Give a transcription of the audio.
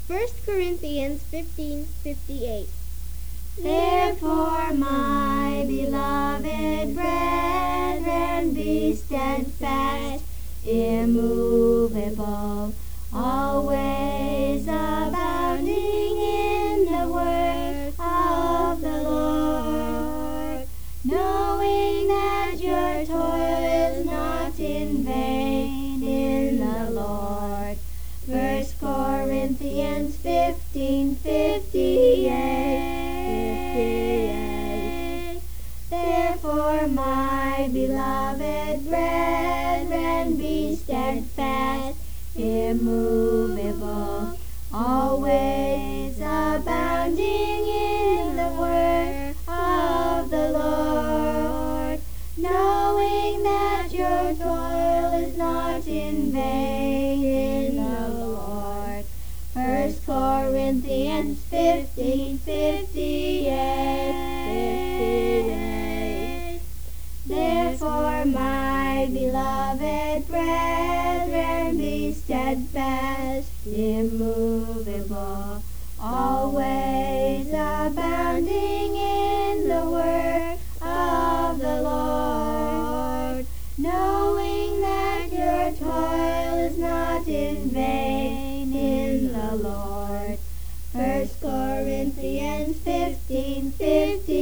1 Corinthians 15:58. Therefore, my beloved brethren, be steadfast, immovable, always abounding in the work of the Lord, knowing that your toil is not in vain in the Lord. 1 Corinthians 15:58. Therefore, my beloved brethren, be steadfast, immovable, always abounding in the work of the Lord, knowing that your toil is not in vain in the Lord. 1 Corinthians 15:58. Therefore, my beloved brethren, be steadfast, immovable, always abounding in the work of the Lord, knowing that your toil is not in vain in the Lord. 1 Corinthians 15:58.